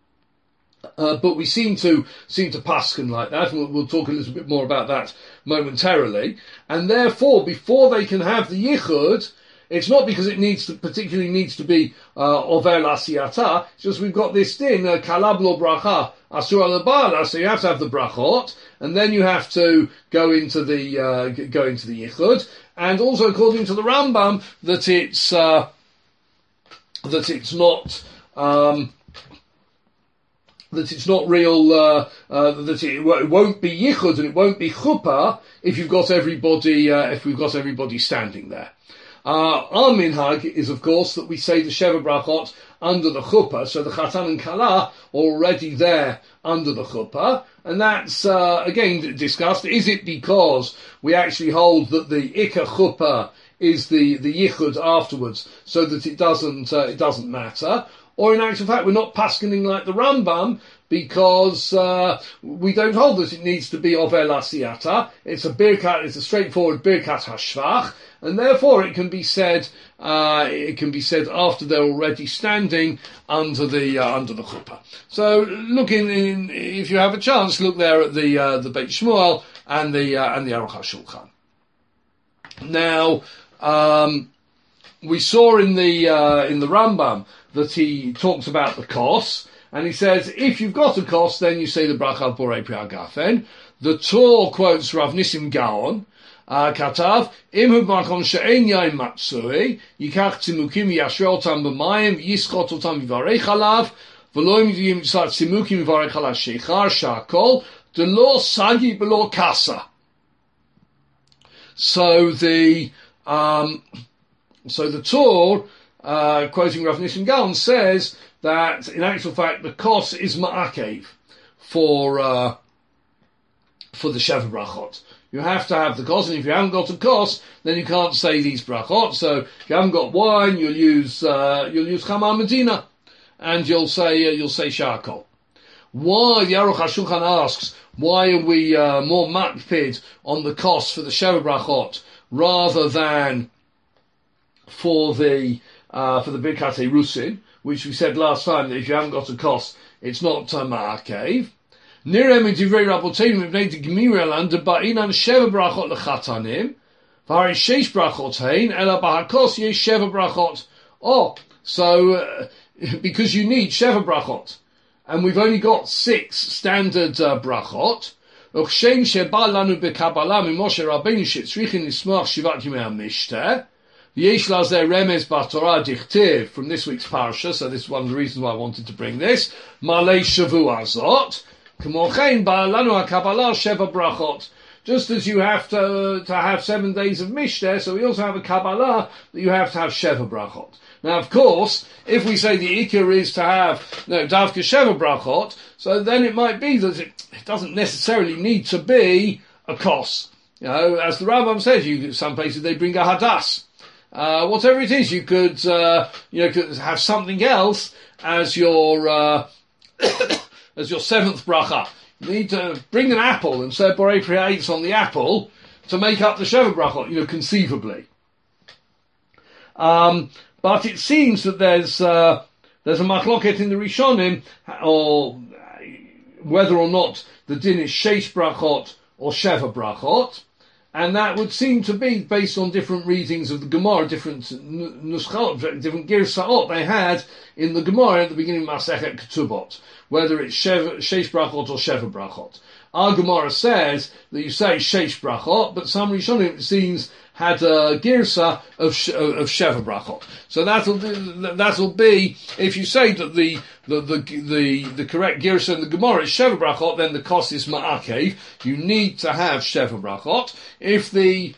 uh, but we seem to seem to paskin like that. We'll, we'll talk a little bit more about that momentarily. And therefore, before they can have the yichud, it's not because it needs to particularly needs to be uh, over l'asiyata. It's just we've got this din uh, kala b'lo bracha asur al bala. So you have to have the brachot, and then you have to go into the uh, go into the yichud. And also, according to the Rambam, that it's uh, that it's not um, that it's not real. Uh, uh, that it, it won't be yichud and it won't be chuppah if you've got everybody uh, if we've got everybody standing there. Uh, our minhag is, of course, that we say the Sheva Brachot under the chuppah, so the Chatan and Kala are already there under the chuppah, and that's, uh, again, discussed. Is it because we actually hold that the Ikka chuppah is the, the yichud afterwards, so that it doesn't, uh, it doesn't matter? Or in actual fact, we're not paskening like the Rambam, because uh, we don't hold that it needs to be over l'asiyata. It's a birkat, it's a straightforward birkat hashvach, and therefore it can be said, uh, it can be said after they're already standing under the uh, under the chuppah. So, look in, in, if you have a chance, look there at the uh, the Beit Shmuel and the uh, and the Aruch HaShulchan. Now, um, we saw in the uh, in the Rambam that he talks about the kos. And he says, if you've got a kos, then you say the bracha borei pri hagafen. The Torah quotes Rav Nissim Gaon, uh, katav, im hu b'makom she'en yain matsui, yikach tzimukim yashre otam b'mayim, yiskot otam yivarech alav, v'lo im yitzat tzimukim yivarech alav sheichar sha'kol, de'lo sagi b'lo kasa. So the, um, so the Torah, uh, quoting Rav Nissim Gaon, says that in actual fact the kos is ma'akev for uh, for the Sheva Brachot. You have to have the kos, and if you haven't got a kos, then you can't say these brachot. So if you haven't got wine, you'll use uh, you'll use Chamar Medina, and you'll say uh, you'll say Sha'akol. Why the Aruch HaShulchan asks, why are we uh, more makpid on the kos for the Sheva Brachot rather than for the uh, for the Birkat Erusin, which we said last time that if you haven't got a kos, it's not uh, ma'akev. Nirem divrei Rabboteinu mipnei d'gemira land ba'inan sheva brachot lechatanim, v'hari sheish brachot hein, ela b'hakos yesh sheva brachot. Oh, so uh, because you need sheva brachot, and we've only got six standard uh, brachot. Uchshem sheba lanu b'kabbalah mimoshe Rabbeinu shetzrichin nismach shivat yimei hamishteh. Yesh lazer remez b'Torah dichtiv, from this week's parsha, so this is one of the reasons why I wanted to bring this. Malei shavu azot, k'mochein ba'alanu ha'kabbalah sheva brachot. Just as you have to to have seven days of mishteh, so we also have a Kabbalah that you have to have sheva brachot. Now, of course, if we say the Ikar is to have, no, Davka Sheva Brachot, so then it might be that it, it doesn't necessarily need to be a Kos. You know, as the Rambam says, you, some places they bring a Hadas. Uh, whatever it is, you could, uh, you know, could have something else as your, uh, as your seventh bracha. You need to bring an apple and say Borei Pri'ates on the apple to make up the Sheva Brachot, you know, conceivably. Um, but it seems that there's, uh, there's a machloket in the Rishonim, or whether or not the din is Sheish Brachot or Sheva Brachot. And that would seem to be based on different readings of the Gemara, different nuschot, different girsaot they had in the Gemara at the beginning of Masechet Ketubot, whether it's Sheish Brachot or Sheva Brachot. Our Gemara says that you say Sheish Brachot, but some Rishonim, it seems, had a girsa of of Sheva Brachot. So that'll that'll be, if you say that the the the the, the correct girsa in the Gemara is Sheva Brachot, then the kos is Ma'akev. You need to have Sheva Brachot. If the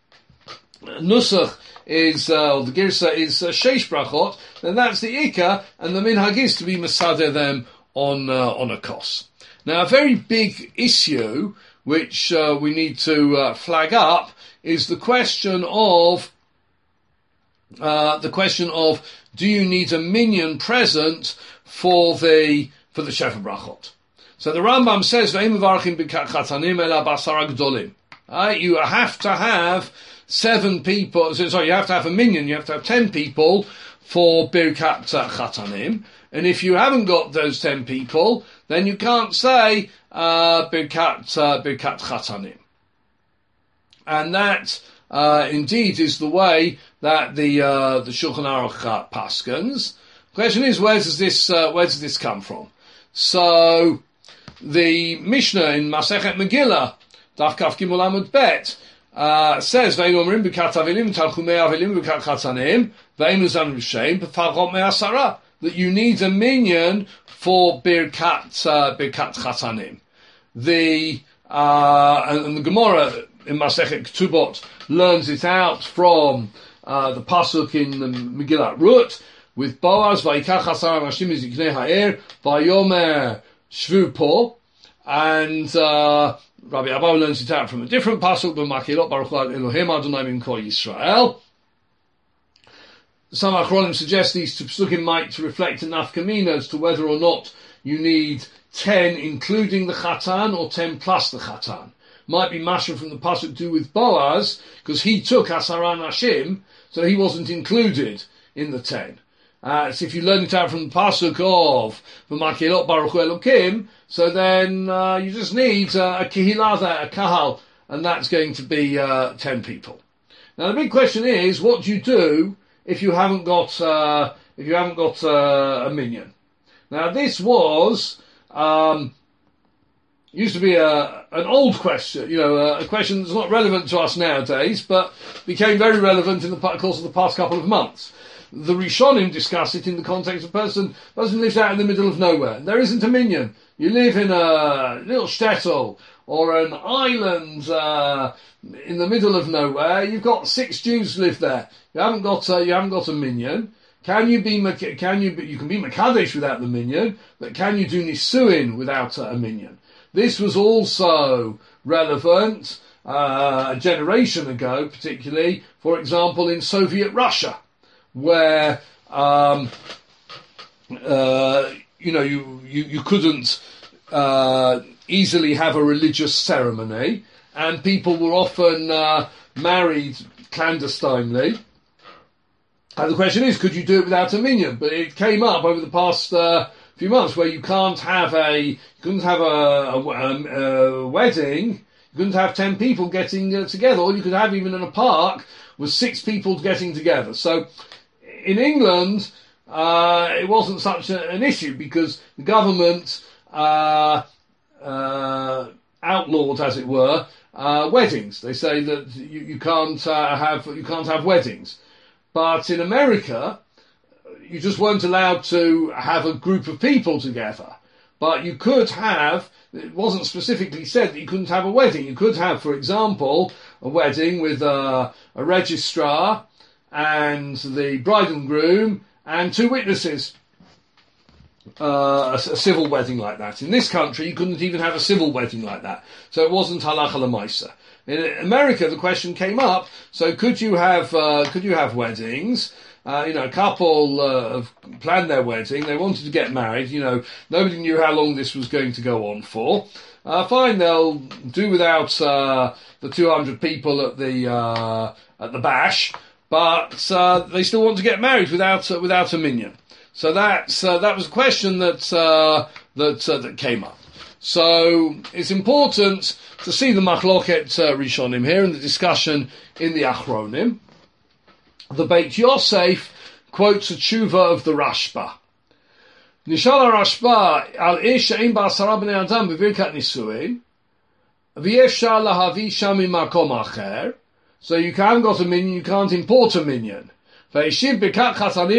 nusach is uh, or the girsa is uh, Sheish Brachot, then that's the Ikar, and the minhag is to be masadeh them on uh, on a kos. Now, a very big issue which uh, we need to uh, flag up is the question of uh, the question of do you need a minyan present for the for the Sheva Brachot? So the Rambam says Ve'im mevarchim b'kat chatanim ela basara gdolim. You have to have seven people. Sorry, you have to have a minyan. You have to have ten people for birkat chatanim. And if you haven't got those ten people, then you can't say uh, birkat uh, birkat chatanim. And that, uh, indeed, is the way that the uh, the Shulchan Aruch paskens. The question is, where does this uh, where does this come from? So, the Mishnah in Masechet Megillah, Daf Kaf Gimel Amud Bet, uh, says, "Ve'im omrim b'kat avilim tanchumei avilim b'kat chatanim ve'im uzan r'sheim b'farchot me'asara." That you need a minyan for birkat uh, birkat chatanim. The uh, and, and the Gemara in Masechet Ketubot learns it out from uh, the pasuk in the Megillat Rut with Boaz vayikach asar anashim miziknei ha'er vayomer shvu po, and uh, Rabbi Abba learns it out from a different pasuk, but Makilot Baruch Elohim Adonai Min Kol Yisrael. Some Achronim suggest these two psukim might to reflect enough kamina as to whether or not you need ten including the chatan or ten plus the chatan. Might be mashal from the pasuk to do with Boaz, because he took Asara Nashim, so he wasn't included in the ten. Uh, so if you learn it out from the pasuk of V'makilot Baruch Elokim, so then uh, you just need uh, a kihila there, a kahal, and that's going to be uh, ten people. Now the big question is, what do you do if you haven't got uh, if you haven't got uh, a minyan? Now this was um, used to be a an old question, you know, a, a question that's not relevant to us nowadays, but became very relevant in the course of the past couple of months. The Rishonim discuss it in the context of a person person lives out in the middle of nowhere. There isn't a minyan. You live in a little shtetl or an island uh, in the middle of nowhere. You've got six Jews live there. You haven't got uh, you haven't got a minyan. Can you be can you you can be mekadesh without the minyan, but can you do nisuin without a minyan? This was also relevant uh, a generation ago, particularly, for example, in Soviet Russia, where um, uh, you know you you, you couldn't uh, easily have a religious ceremony, and people were often uh, married clandestinely. And the question is, could you do it without a minyan? But it came up over the past uh, few months where you can't have a, you couldn't have a, a, a, a wedding, you couldn't have ten people getting uh, together. All you could have, even in a park, was six people getting together. So in England, uh, it wasn't such a, an issue because the government uh, uh, outlawed, as it were, uh, weddings. They say that you, you can't uh, have you can't have weddings. But in America, you just weren't allowed to have a group of people together. But you could have, it wasn't specifically said that you couldn't have a wedding. You could have, for example, a wedding with a, a registrar and the bride and groom and two witnesses. Uh, a, a civil wedding like that. In this country, you couldn't even have a civil wedding like that. So it wasn't halacha l'maisa. In America, the question came up, so could you have, uh, could you have weddings? Uh, you know, a couple uh, have planned their wedding, they wanted to get married, you know, nobody knew how long this was going to go on for. Uh, fine, they'll do without uh, the two hundred people at the uh, at the bash, but uh, they still want to get married without uh, without a minyan. So that's uh, that was a question that uh, that uh, that came up. So it's important to see the machloket uh, Rishonim here and the discussion in the Achronim. The Beit Yosef quotes a tshuva of the Rashba. Nishal Rashba al ish she'ein ba'asara b'nei adam b'virkat nisuin v'yefshar lahavi sham mimakom acher. So you can't got a minyan, you can't import a minyan. Right, so you can't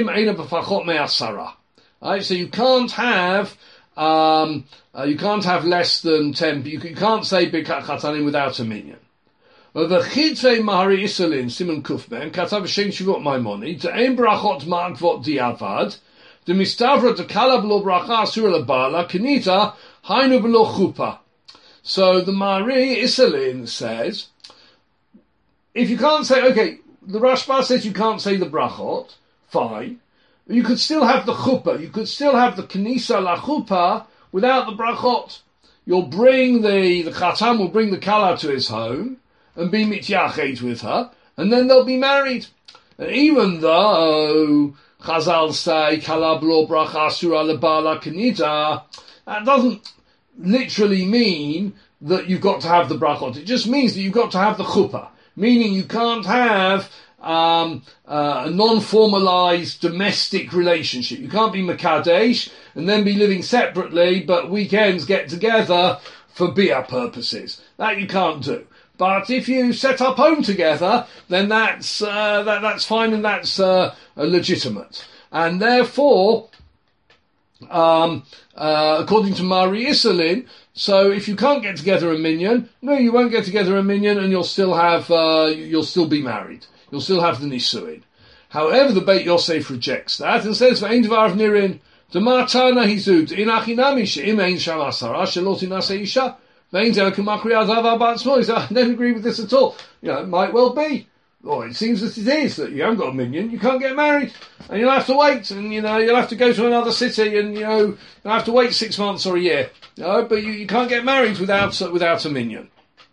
have um, uh, you can't have less than ten. You, you can't say birkat chatanim without a minyan. But the chitzvei mahari isalin Simon Kufben katav shem shivot maimoni to ein brachot ma'akvot diavad the mistavra to kala b'lo bracha asura lebala kenita hainu b'lo chupa. So the mahari isalin says, if you can't say, okay, the Rashba says you can't say the brachot, fine. You could still have the chuppah. You could still have the knisa la chuppah without the brachot. You'll bring the, the chatam will bring the kala to his home and be mityachet with her, and then they'll be married. And even though Chazal say kala b'lo bracha asura lebala kenita, that doesn't literally mean that you've got to have the brachot. It just means that you've got to have the chuppah. Meaning you can't have um, uh, a non-formalized domestic relationship. You can't be Makadesh and then be living separately, but weekends get together for bia purposes. That you can't do. But if you set up home together, then that's uh, that, that's fine and that's uh, legitimate. And therefore, um, uh, according to Mari Isalin, so if you can't get together a minyan, no, you won't get together a minyan, and you'll still have, uh, you'll still be married. You'll still have the nisuin. However, the Beit Yosef rejects that and says, "V'ein dvar nirin dematana hizud in achinami she'im ein sham asara shelot inasei isha v'ein zeh kumakri adav batzmo." He said, "I don't agree with this at all. You know, it might well be. Or it seems that it is, that you haven't got a minyan, you can't get married, and you'll have to wait, and, you know, you'll have to go to another city, and, you know, you'll have to wait six months or a year. You know, but you, you can't get married without, without a minyan."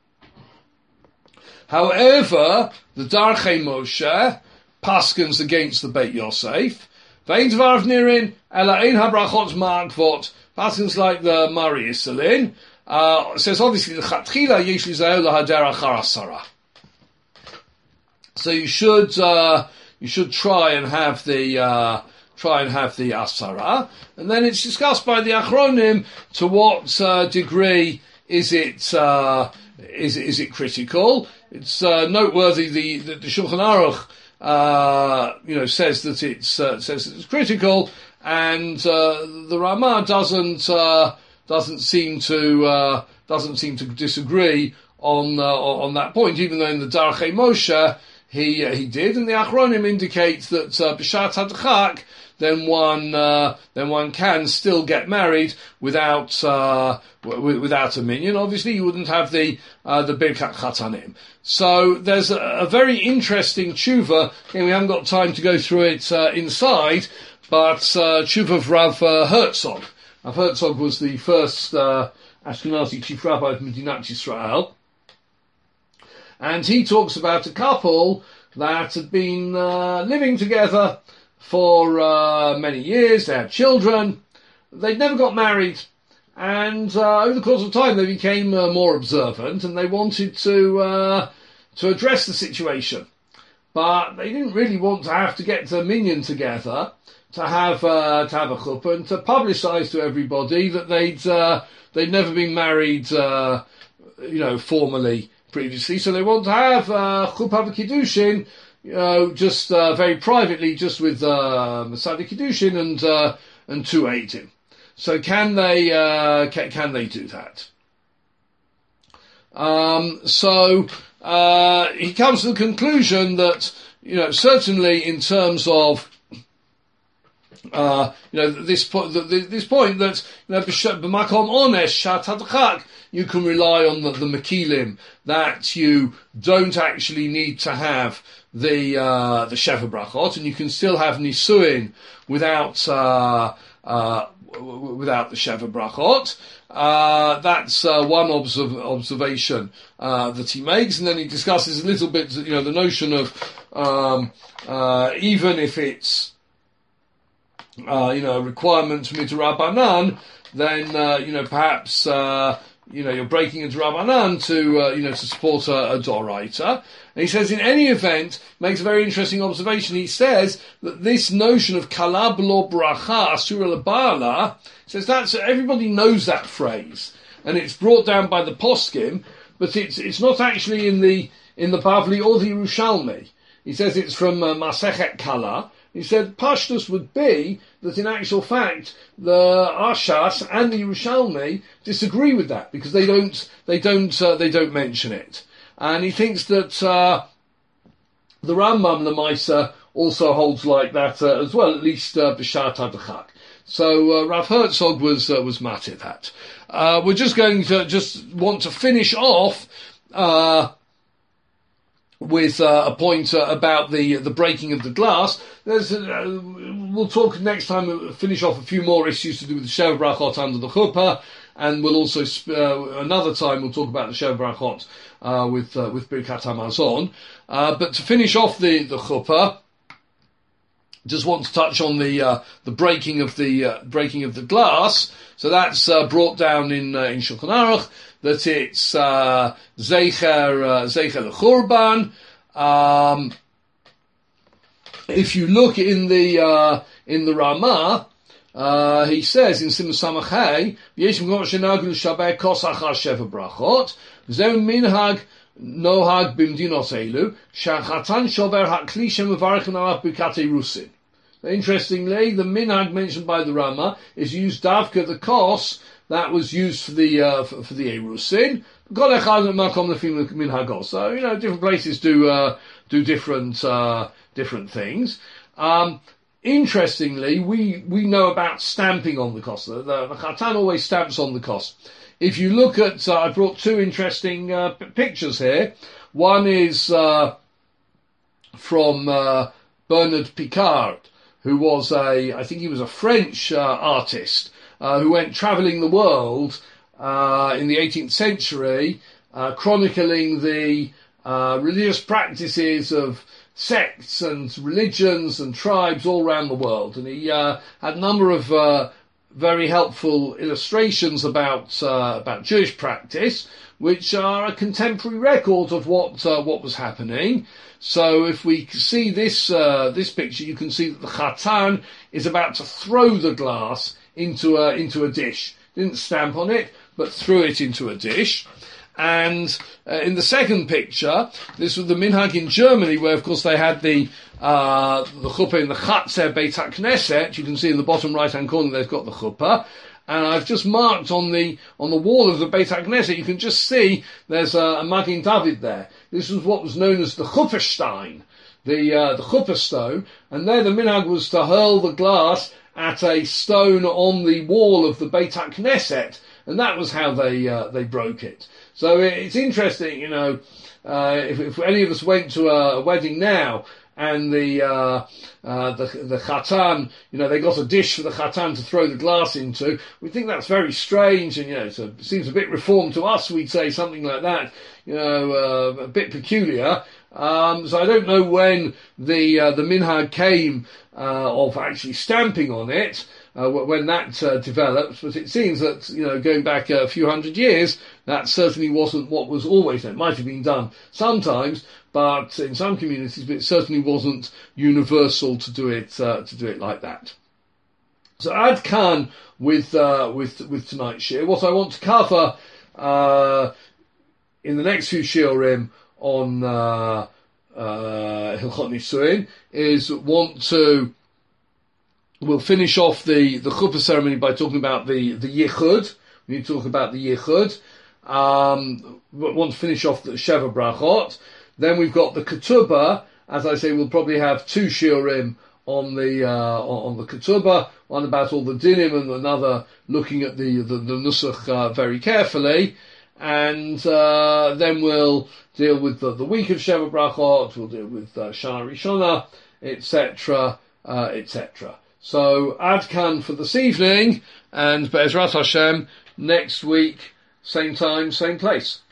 However, the Darchei Moshe paskins against the Beit Yosef. Vein dvar nirin, ela ein habrachot ma'akvot, paskins like the Mari Isalin, uh, says obviously the Chatchila yesh lizayu lahader achar asara. So you should uh, you should try and have the uh, try and have the asara, and then it's discussed by the Achronim to what uh, degree is it uh, is is it critical. It's uh, noteworthy the the, the Shulchan Aruch uh, you know says that it's uh, says that it's critical, and uh, the Ramah doesn't uh, doesn't seem to uh, doesn't seem to disagree on uh, on that point, even though in the Darchei Moshe He uh, he did, and the Achronim indicates that uh, b'shat hadchak, then one uh, then one can still get married without uh, w- without a minyan. Obviously, you wouldn't have the uh, the birkat chatanim. So there's a, a very interesting tshuva. Again, we haven't got time to go through it uh, inside, but uh, tshuva of Rav uh, Herzog. Rav Herzog was the first uh, Ashkenazi chief rabbi of Medinat Yisrael. And he talks about a couple that had been uh, living together for uh, many years. They had children. They'd never got married. And uh, over the course of time, they became uh, more observant, and they wanted to uh, to address the situation. But they didn't really want to have to get the minyan together to have uh, to have a chuppah and to publicise to everybody that they'd uh, they'd never been married, uh, you know, formally previously. So they want to have uh, chuppah v'kiddushin, you know, just uh, very privately, just with uh, Masada Kiddushin and uh, and two eidim. So can they uh, can, can they do that? Um, so uh, he comes to the conclusion that you know, certainly in terms of, uh, you know, this point, this point that, you know, b'makom onesh shat hadchak, you can rely on the, the Mekilim, that you don't actually need to have the uh, the Sheva Brachot, and you can still have Nisuin without uh, uh, w- without the Sheva Brachot. Uh, that's uh, one observ- observation uh, that he makes, and then he discusses a little bit, you know, the notion of um, uh, even if it's uh, you know a requirement midrabanan, then uh, you know perhaps. Uh, You know, you're breaking into Rabbanan to, uh, you know, to support a, a Doraita. And he says, in any event, makes a very interesting observation. He says that this notion of Kalab lo bracha asura lebala, says that's, everybody knows that phrase. And it's brought down by the Poskim, but it's, it's not actually in the, in the Bavli or the Yerushalmi. He says it's from uh, Masechet Kala. He said Pashtus would be that in actual fact the Ashas and the Yerushalmi disagree with that because they don't they don't uh, they don't mention it, and he thinks that uh, the Rambam Lamaisa also holds like that uh, as well, at least uh, B'Shat Hadachak. So uh, Rav Herzog was uh, was mad at that. Uh, we're just going to just want to finish off. Uh, with uh, a point uh, about the the breaking of the glass. There's uh, we'll talk next time, we'll finish off a few more issues to do with the Sheva Brachot under the Chuppah, and we'll also, sp- uh, another time we'll talk about the Sheva Brachot uh, with uh, with Birkat HaMazon. Uh, but to finish off the, the Chuppah, just want to touch on the uh, the breaking of the uh, breaking of the glass. So that's uh, brought down in uh, in Shulchan Aruch, that it's uh, Zeicher uh, Zeicher l'Churban. Um, if you look in the uh, in the Ramah, uh, he says in Simon Samachei, Yesh Mekot Shenagul Shabbat Kos Achar Sheva Brachot, Zeu Minhag Nohag Bimdinot Elu, Shachatan Shover HaKli Shemevarchen Alav Birkat Rusin. Interestingly, the minhag mentioned by the Rama is used davka the kos that was used for the uh, for, for the erusin. So you know, different places do uh, do different uh, different things. Um, interestingly, we we know about stamping on the kos. The, the, the Chatan always stamps on the kos. If you look at, uh, I brought two interesting uh, p- pictures here. One is uh, from uh, Bernard Picard, who was a, I think he was a French uh, artist, uh, who went travelling the world uh, in the eighteenth century, uh, chronicling the uh, religious practices of sects and religions and tribes all around the world. And he uh, had a number of uh, very helpful illustrations about uh, about Jewish practice, which are a contemporary record of what uh, what was happening. So if we see this uh, this picture, you can see that the Chatan is about to throw the glass into a into a dish. Didn't stamp on it, but threw it into a dish. And uh, in the second picture, this was the minhag in Germany, where of course they had the uh, the chuppah in the Chatzer Beit HaKnesset. You can see in the bottom right hand corner they've got the chuppah. And I've just marked on the on the wall of the Beit HaKnesset, you can just see there's a, a Magen David there. This was what was known as the Chuppahstein, the uh, the Chuppah stone, and there the minhag was to hurl the glass at a stone on the wall of the Beit HaKnesset, and that was how they uh, they broke it. So it's interesting, you know, uh, if, if any of us went to a wedding now, and the, uh, uh, the, the Chatan, you know, they got a dish for the Chatan to throw the glass into, we think that's very strange, and, you know, so it seems a bit reformed to us, we'd say something like that, you know, uh, a bit peculiar. Um, so I don't know when the, uh, the minhag came, uh, of actually stamping on it, uh, when that, uh, developed, but it seems that, you know, going back a few hundred years, that certainly wasn't what was always done. It might have been done sometimes, but in some communities, but it certainly wasn't universal to do it uh, to do it like that. So Ad Khan with uh, with with tonight's shir. What I want to cover uh, in the next few shiurim on uh, uh, Hilchot Nisuin is want to we'll finish off the the chuppah ceremony by talking about the the yichud. We need to talk about the yichud. Um, want to finish off the Sheva Brachot. Then we've got the ketubah, as I say, we'll probably have two shiurim on the uh, on the ketubah, one about all the dinim and another looking at the the, the nusach uh, very carefully, and uh, then we'll deal with the, the week of Sheva Brachot, we'll deal with uh, Shana Rishona, et cetera, uh, et cetera. So Adkan for this evening, and Be'ezrat Hashem next week, same time, same place.